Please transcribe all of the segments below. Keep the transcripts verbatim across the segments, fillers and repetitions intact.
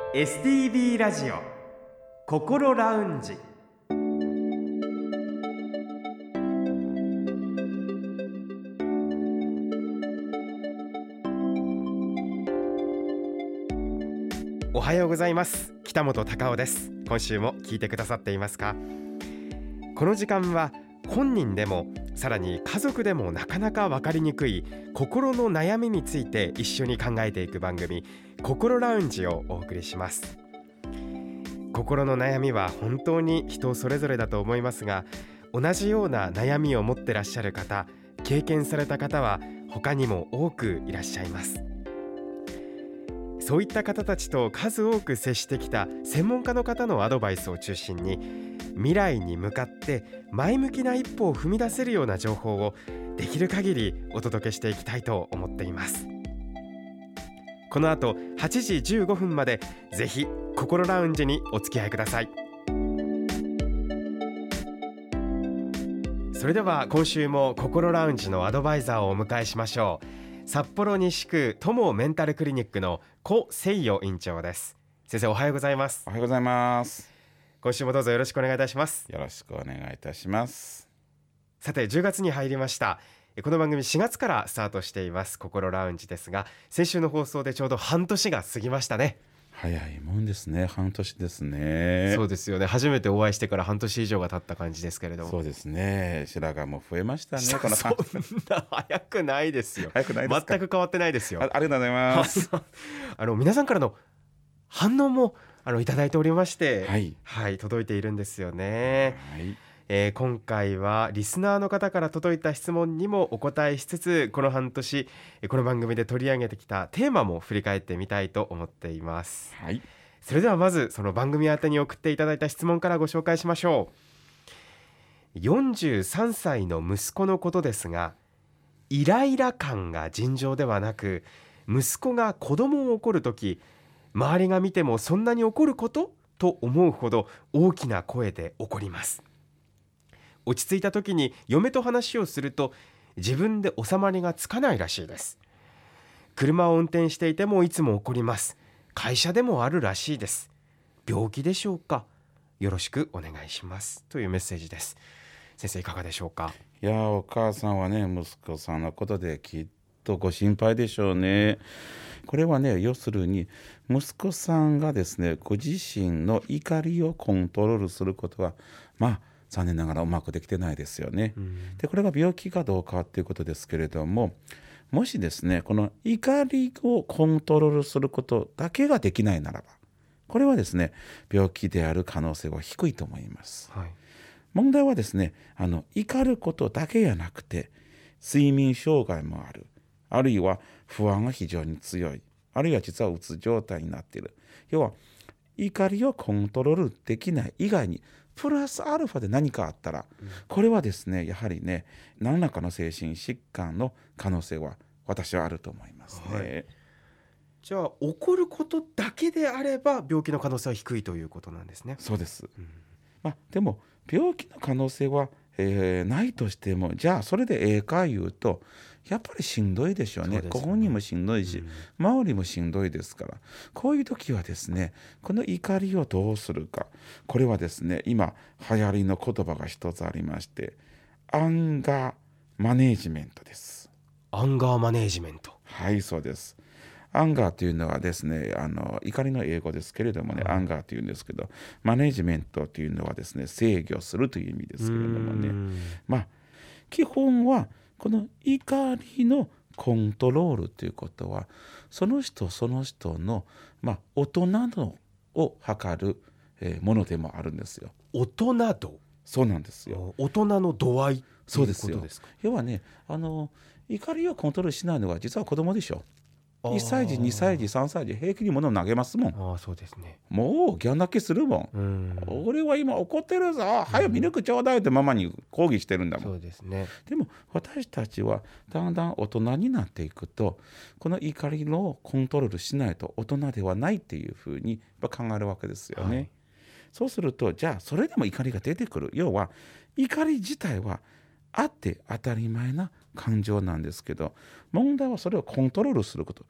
エスティービー ラジオ心ラウンジ。おはようございます。北本隆夫です。今週も聞いてくださっていますか？この時間は本人でもさらに家族でもなかなか分かりにくい心の悩みについて一緒に考えていく番組、心ラウンジをお送りします。心の悩みは本当に人それぞれだと思いますが、同じような悩みを持ってらっしゃる方、経験された方は他にも多くいらっしゃいます。そういった方たちと数多く接してきた専門家の方のアドバイスを中心に、未来に向かって前向きな一歩を踏み出せるような情報をできる限りお届けしていきたいと思っています。この後はちじじゅうごふんまでぜひ心ラウンジにお付き合いください。それでは今週も心ラウンジのアドバイザーをお迎えしましょう。札幌西区友メンタルクリニックの古誠代院長です。先生、おはようございます。 おはようございます。 今週もどうぞよろしくお願いいたします。 よろしくお願いいたします。 さて、じゅうがつに入りました。この番組しがつからスタートしています心ラウンジですが、先週の放送でちょうど半年が過ぎましたね。 早いもんですね。半年ですね。 そうですよね。初めてお会いしてから半年以上が経った感じですけれども。 そうですね。白髪も増えましたね。 このそんな早くないですよ。 早くないですか？ 全く変わってないですよ。 あ, ありがとうございますあの皆さんからの反応もあのいただいておりまして、 はい、 はい、届いているんですよね。 はい、 えー、今回はリスナーの方から届いた質問にもお答えしつつ、この半年この番組で取り上げてきたテーマも振り返ってみたいと思っています。 はい、 それではまずその番組宛てに送っていただいた質問からご紹介しましょう。よんじゅうさんさいの息子のことですが、イライラ感が尋常ではなく、息子が子供を怒るとき、周りが見てもそんなに怒ることと思うほど大きな声で怒ります。落ち着いた時に嫁と話をすると自分で収まりがつかないらしいです。車を運転していてもいつも怒ります。会社でもあるらしいです。病気でしょうか？よろしくお願いします、というメッセージです。先生、いかがでしょうか？ いや、お母さんはね、息子さんのことできっとご心配でしょうね。これはね、要するに息子さんがですね、ご自身の怒りをコントロールすることはまあ残念ながらうまくできてないですよね。で、これが病気かどうかということですけれども、もしですね、この怒りをコントロールすることだけができないならば、これはですね、病気である可能性は低いと思います。はい、問題はですね、あの怒ることだけじゃなくて、睡眠障害もある、あるいは不安が非常に強い、あるいは実はうつ状態になっている。要は怒りをコントロールできない以外にプラスアルファで何かあったら、うん、これはですね、やはりね、何らかの精神疾患の可能性は私はあると思いますね。はい、 じゃあ怒ることだけであれば病気の可能性は低いということなんですね。 そうです。うん、まあ、でも病気の可能性は、えー、ないとしても、じゃあそれでええか言うとやっぱりしんどいでしょうね。そうですね。ご本人もしんどいし、うん、周りもしんどいですから、こういう時はですね、この怒りをどうするか。これはですね、今流行りの言葉が一つありまして、アンガーマネージメントです。 アンガーマネージメント。 はい、そうです。アンガーというのはですね、あの怒りの英語ですけれどもね、うん、アンガーというんですけど、マネージメントというのはですね、制御するという意味ですけれどもね、まあ基本はこの怒りのコントロールということは、その人その人の、まあ、大人のを測る、えー、ものでもあるんですよ。 大人度？ そうなんですよ。 大人の度合いということですか？ そうですよ。要はね、あの怒りをコントロールしないのは実は子供でしょ。いっさいじにさいじさんさいじ平気に物を投げますもん。 あ、そうですね。 もうギャン泣きするもん。うん、俺は今怒ってるぞ、早くミルクちょうだいってママに抗議してるんだもん。 そうですね。 でも私たちはだんだん大人になっていくと、この怒りをコントロールしないと大人ではないっていうふうに考えるわけですよね。はい、そうすると、じゃあそれでも怒りが出てくる。要は怒り自体はあって当たり前な感情なんですけど、問題はそれをコントロールすること。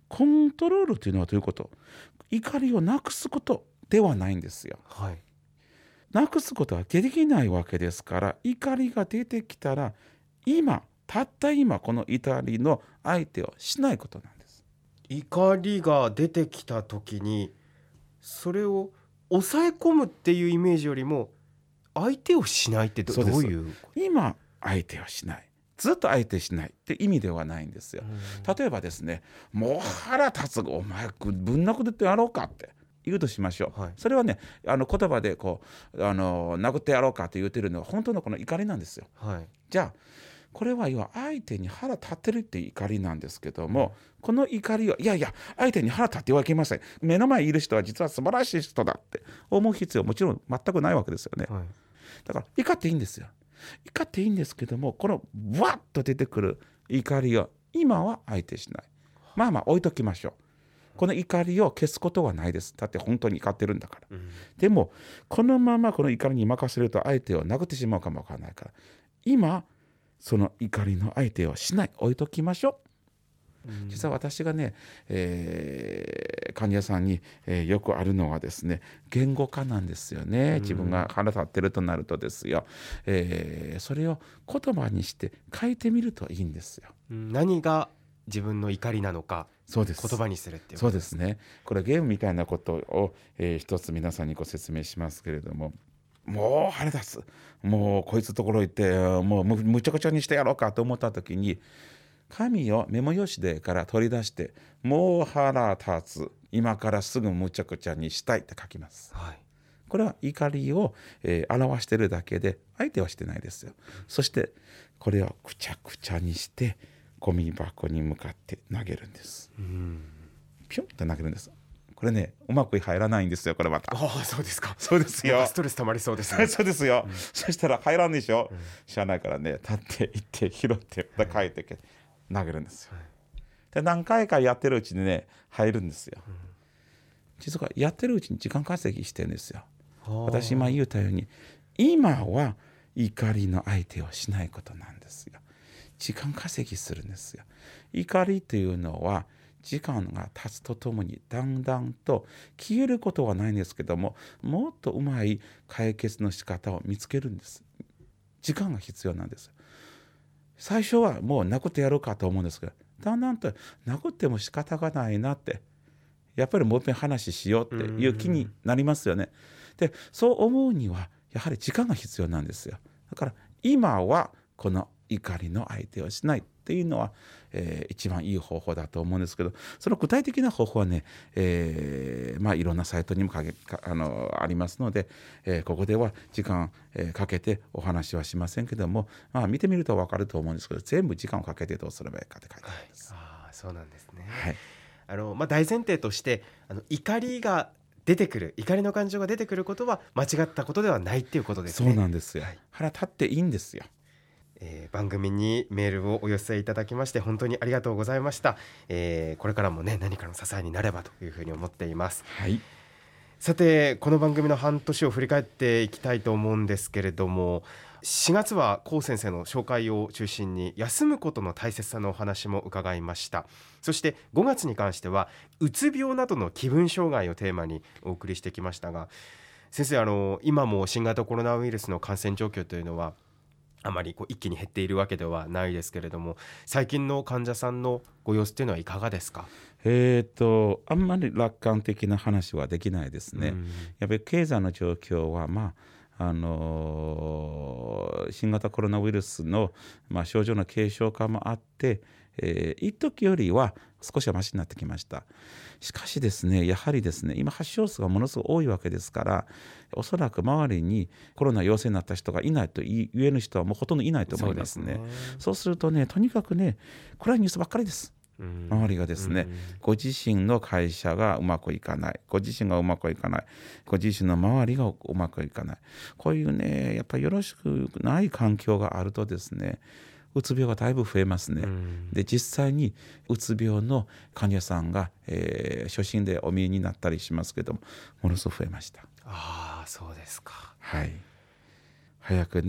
コントロールというのはどういうこと？怒りをなくすことではないんですよ。 はい、 なくすことはできないわけですから、怒りが出てきたら今たった今この怒りの相手をしないことなんです。 怒りが出てきた時にそれを抑え込むっていうイメージよりも相手をしないって ど, そうですどういう今相手をしない、ずっと相手しないって意味ではないんですよ。例えばですね、もう腹立つ、お前ぶん殴ってやろうかって言うとしましょう、はい、それはねあの言葉でこうあの殴ってやろうかって言ってるのは本当のこの怒りなんですよ、はい、じゃあこれは要は相手に腹立ってるっていう怒りなんですけども、うん、この怒りをいやいや相手に腹立ってはいけません、目の前にいる人は実は素晴らしい人だって思う必要もちろん全くないわけですよね、はい、だから怒っていいんですよ。怒っていいんですけども、このわっと出てくる怒りを今は相手しない、まあまあ置いときましょう。この怒りを消すことはないです。だって本当に怒ってるんだから、うん、でもこのままこの怒りに任せると相手を殴ってしまうかもわからないから、今その怒りの相手をしない、置いときましょう、うん、実は私がね、えー、患者さんに、えー、よくあるのはですね、言語化なんですよね。自分が腹立ってるとなるとですよ、えー、それを言葉にして書いてみるといいんですよ。 何が自分の怒りなのか、そうです、言葉にするっていうことです。 そうですね。これゲームみたいなことを、えー、一つ皆さんにご説明しますけれども、もう腹立つ、もうこいつところ行ってもうむむちゃくちゃにしてやろうかと思った時に、紙をメモ用紙でから取り出して、もう腹立つ、今からすぐむちゃくちゃにしたいって書きます、はい、これは怒りを、えー、表してるだけで相手はしてないですよ、うん、そしてこれをくちゃくちゃにしてゴミ箱に向かって投げるんです、うん、ピョンと投げるんです。これねうまく入らないんですよ、これまた。 ああ、そうですか。 そうですよ。 ストレス溜まりそうですね。 そうですよ、うん、そしたら入らんでしょ、うん、しゃあないからね、立って行って拾ってまた帰ってきて投げるんですよ、はい、で何回かやってるうちにね入るんですよ、うん、実はやってるうちに時間稼ぎしてるんですよ。私今言ったように今は怒りの相手をしないことなんですよ。時間稼ぎするんですよ。怒りというのは時間が経つとともにだんだんと消えることはないんですけども、もっとうまい解決の仕方を見つけるんです。時間が必要なんです。最初はもう殴ってやろうかと思うんですけど、だんだんと殴っても仕方がないなって、やっぱりもう一遍話しようっていう気になりますよね。でそう思うにはやはり時間が必要なんですよ。だから今はこの怒りの相手をしないっていうのは、えー、一番いい方法だと思うんですけど、その具体的な方法はね、えー、まあいろんなサイトにもかけかあのありますので、えー、ここでは時間、えー、かけてお話はしませんけども、まあ、見てみると分かると思うんですけど、全部時間をかけてどうすればいいかって書いてあります、 はい、あそうなんですね、 はい。 あのまあ、大前提としてあの怒りが出てくる、怒りの感情が出てくることは間違ったことではないっていうことですね。 そうなんですよ、はい、腹立っていいんですよ。 えー、番組にメールをお寄せいただきまして本当にありがとうございました、えー、これからもね何かの支えになればというふうに思っています、 はい。 さてこの番組の半年を振り返っていきたいと思うんですけれども、しがつは高先生の紹介を中心に休むことの大切さのお話も伺いました。そしてごがつに関してはうつ病などの気分障害をテーマにお送りしてきましたが、先生あの今も新型コロナウイルスの感染状況というのはあまりこう一気に減っているわけではないですけれども、最近の患者さんのご様子というのはいかがですか？ えーと、あんまり楽観的な話はできないですね、うん、やっぱり経済の状況は、まああのー、新型コロナウイルスの、まあ、症状の軽症化もあって、えー、一時よりは少しはマシになってきました。しかしですね、やはりですね、今発症数がものすごく多いわけですから、おそらく周りにコロナ陽性になった人がいないと言える人はもうほとんどいないと思いますね。そうですね。そうするとね、とにかくね、暗いニュースばっかりです。周りがですね、ご自身の会社がうまくいかない、ご自身がうまくいかない、ご自身の周りがうまくいかない、こういうねやっぱりよろしくない環境があるとですね、うつ病がだいぶ増えますね。で実際にうつ病の患者さんが、えー、初診でお見えになったりしますけども、ものすごく増えました。 ああそうですか。 はい。早くね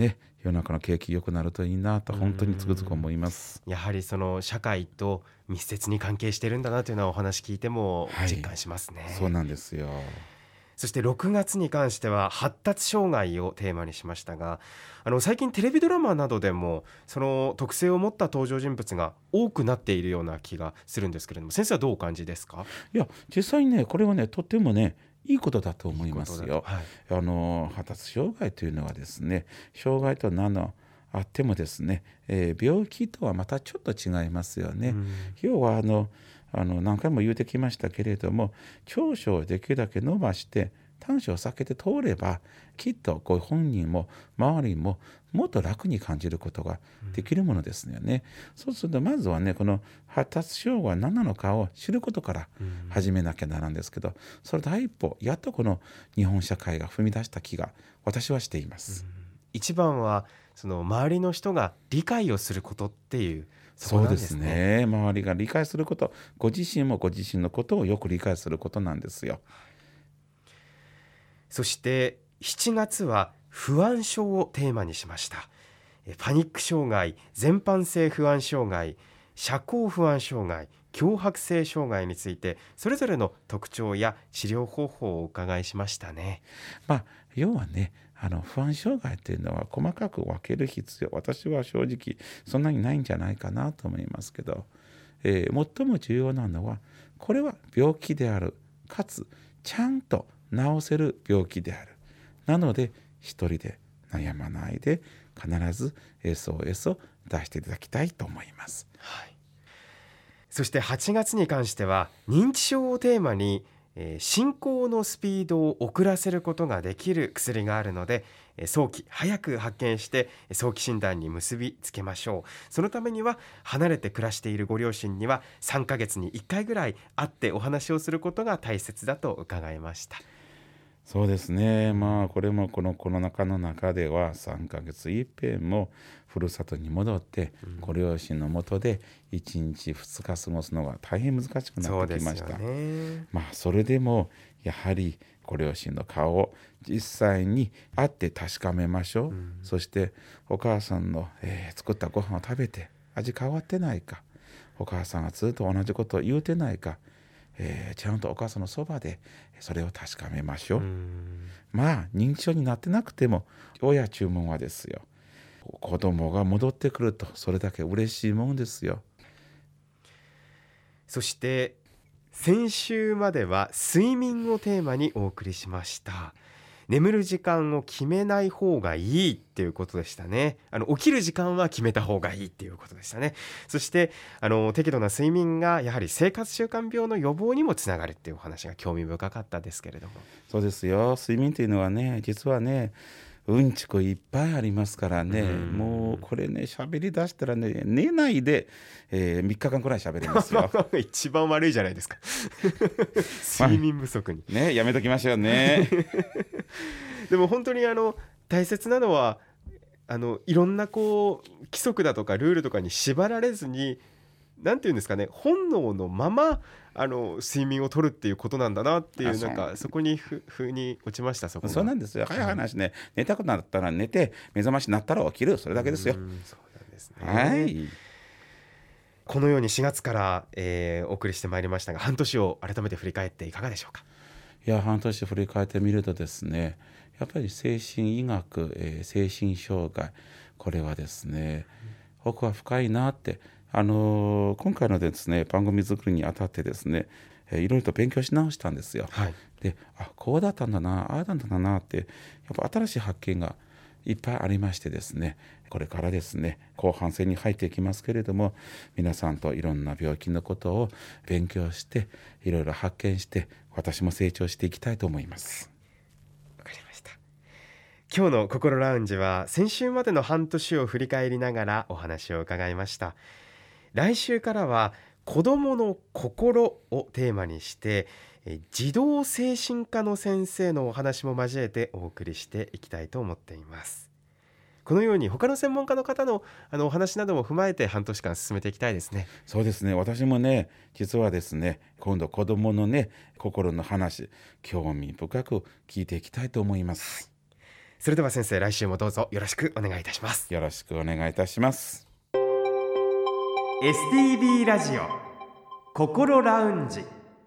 世の中の景気良くなるといいなと本当につくづく思います。 やはりその社会と密接に関係してるんだなというのはお話聞いても実感しますね、 はい、そうなんですよ。 そしてろくがつに関しては発達障害をテーマにしましたが、あの最近テレビドラマなどでもその特性を持った登場人物が多くなっているような気がするんですけれども、先生はどうお感じですか？ いや実際にねこれはねとってもねいいことだと思いますよ。 はい、 あの発達障害というのはですね、障害と名のあってもですね、えー、病気とはまたちょっと違いますよね。要はあのあの何回も言うてきましたけれども、長所をできるだけ伸ばして短所を避けて通れば、きっとご本人も周りももっと楽に感じることができるものですよね。うん、そうするとまずはねこの発達障害は何なのかを知ることから始めなきゃならんですけど、それ第一歩やっとこの日本社会が踏み出した気が私はしています。うん、 一番はその周りの人が理解をすることっていう、 そこなんですね。そうですね。周りが理解すること、ご自身もご自身のことをよく理解することなんですよ。 そしてしちがつは不安症をテーマにしました。パニック障害、全般性不安障害、社交不安障害、強迫性障害についてそれぞれの特徴や治療方法をお伺いしましたね。 まあ要はねあの不安障害というのは細かく分ける必要、私は正直そんなにないんじゃないかなと思いますけど、えー、最も重要なのはこれは病気である、かつちゃんと治せる病気である。なので一人で悩まないで必ず エスオーエス を出していただきたいと思います。 はい、そしてはちがつに関しては認知症をテーマにえー、進行のスピードを遅らせることができる薬があるので、えー、早期早く発見して早期診断に結びつけましょう。そのためには離れて暮らしているご両親にはさんかげつにいっかいぐらい会ってお話をすることが大切だと伺いました。 そうですね。まあこれもこのコロナ禍の中ではさんかげついっぺんもふるさとに戻ってご両親のもとでいちにちふつか過ごすのが大変難しくなってきました。そうですよね。まあそれでもやはりご両親の顔を実際に会って確かめましょう。うん、そしてお母さんの、えー、作ったご飯を食べて味変わってないか、お母さんがずっと同じことを言うてないか、えー、ちゃんとお母さんのそばでそれを確かめましょう。うーん、まあ認知症になってなくても親注文はですよ、子供が戻ってくるとそれだけ嬉しいもんですよ。 そして先週までは睡眠をテーマにお送りしました。眠る時間を決めない方がいいっていうことでしたね。あの起きる時間は決めた方がいいっていうことでしたね。そしてあの適度な睡眠がやはり生活習慣病の予防にもつながるっていうお話が興味深かったですけれども。 そうですよ。睡眠というのはね、実はねうんちくいっぱいありますからね、もうこれね喋り出したらね寝ないで、えー、みっかかんくらい喋れますよ。 一番悪いじゃないですか。睡眠不足に、 まあ、ねやめときましょうね。 でも本当にあの大切なのはあのいろんなこう規則だとかルールとかに縛られずに、なんていうんですかね、本能のままあの睡眠をとるっていうことなんだなっていう、なんかそこにふふに落ちました。そこそうなんですよ。早い話ね、寝たくなったら寝て目覚ましになったら起きる、それだけですよ。 うんそうなんですね。 はい、 このようにしがつから、えー、お送りしてまいりましたが、半年を改めて振り返っていかがでしょうか？ いや半年振り返ってみるとですね、やっぱり精神医学、えー、精神障害、これはですね奥は深いなって、あのー、今回のですね番組作りにあたってですね、えー、いろいろと勉強し直したんですよ。はい、であこうだったんだな、ああだったんだなって、やっぱ新しい発見がいっぱいありましてですね、これからですね後半戦に入っていきますけれども、皆さんといろんな病気のことを勉強していろいろ発見して、私も成長していきたいと思います。 わかりました。今日の心ラウンジは先週までの半年を振り返りながらお話を伺いました。来週からは子どもの心をテーマにして、児童精神科の先生のお話も交えてお送りしていきたいと思っています。このように他の専門家の方の、あのお話なども踏まえて半年間進めていきたいですね。 そうですね。私もね実はですね今度子どものね心の話、興味深く聞いていきたいと思います。 それでは先生、来週もどうぞよろしくお願いいたします。 よろしくお願いいたします。 エスティービー ラジオ心ラウンジ。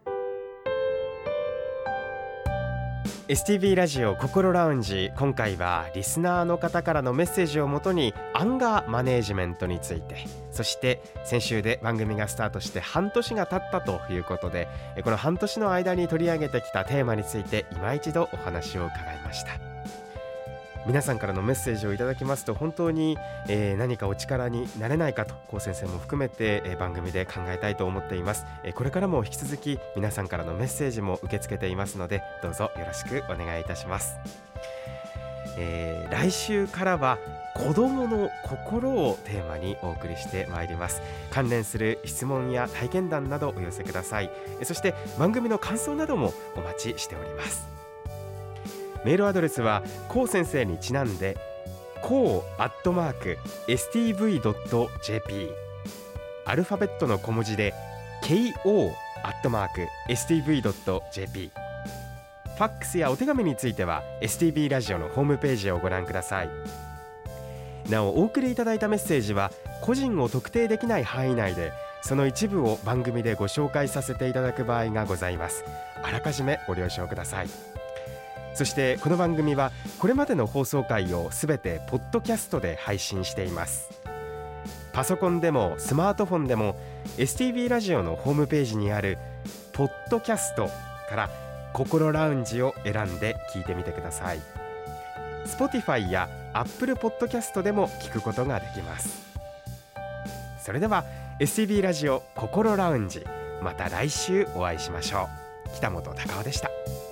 エスティービー ラジオ心ラウンジ、今回はリスナーの方からのメッセージをもとにアンガーマネージメントについて、そして先週で番組がスタートして半年が経ったということで、この半年の間に取り上げてきたテーマについて今一度お話を伺いました。皆さんからのメッセージをいただきますと本当に、えー、何かお力になれないかと高先生も含めて、えー、番組で考えたいと思っています。えー、これからも引き続き皆さんからのメッセージも受け付けていますので、どうぞよろしくお願いいたします。えー、来週からは子どもの心をテーマにお送りしてまいります。関連する質問や体験談などお寄せください。えー、そして番組の感想などもお待ちしております。メールアドレスはコウ先生にちなんでコウアットマーク エスティーブイドットジェーピー、 アルファベットの小文字で ケーオー アットマーク エスティーブイドットジェーピー。 ファックスやお手紙については エスティービー ラジオのホームページをご覧ください。なお、お送りいただいたメッセージは個人を特定できない範囲内で、その一部を番組でご紹介させていただく場合がございます。あらかじめご了承ください。そしてこの番組はこれまでの放送回をすべてポッドキャストで配信しています。パソコンでもスマートフォンでも エスティービー ラジオのホームページにあるポッドキャストから心ラウンジを選んで聞いてみてください。 Spotify や Apple ポッドキャストでも聞くことができます。それでは エスティービー ラジオ心ラウンジ、また来週お会いしましょう。北本隆夫でした。